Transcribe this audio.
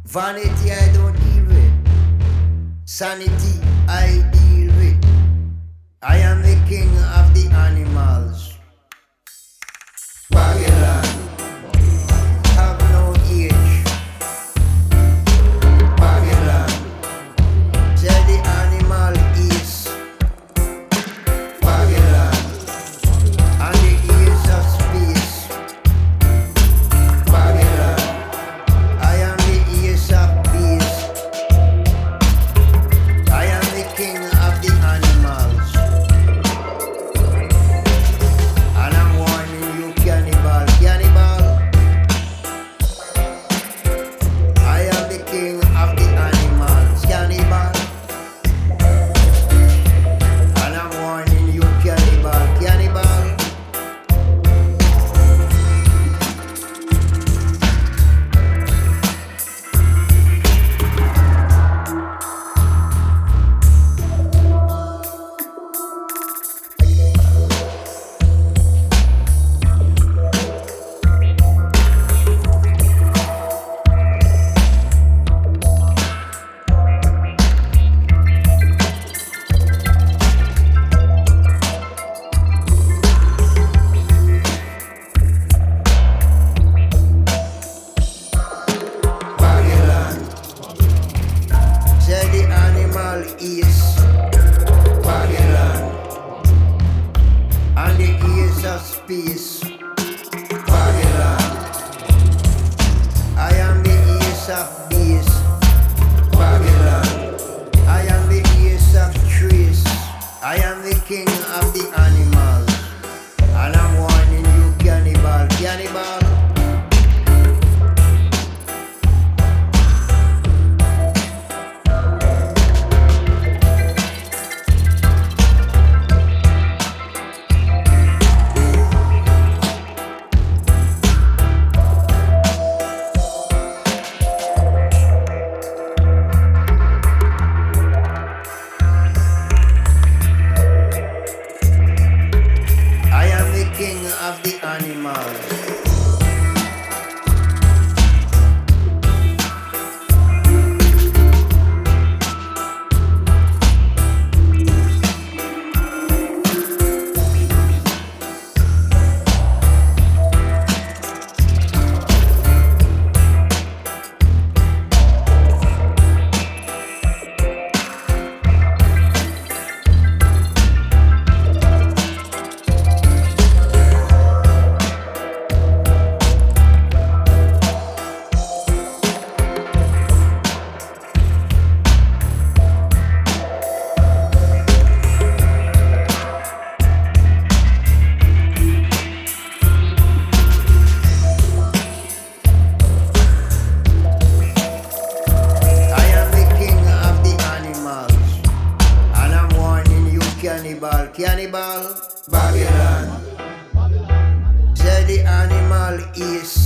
Vanity I don't deal with. Sanity I deal with. I am the king of the animals. Babylon have no age. Babylon say the animal is Babylon and the ears of space. Babylon, I am the ears of peace. I am the king of the animals. And I'm warning you, cannibal, cannibal. I am the king of the animals, cannibal. And I'm warning you, cannibal, cannibal. Babylon, say the animal is Babylon, and the ears of space. Babylon, I am the ears of beast. Babylon, I am the ears of trees. I am the king of the animals, and I'm warning you, cannibal, cannibal. I am the king of the animals. I am the king of the animals, and I'm warning you, cannibal, cannibal. Babylon, say the animal is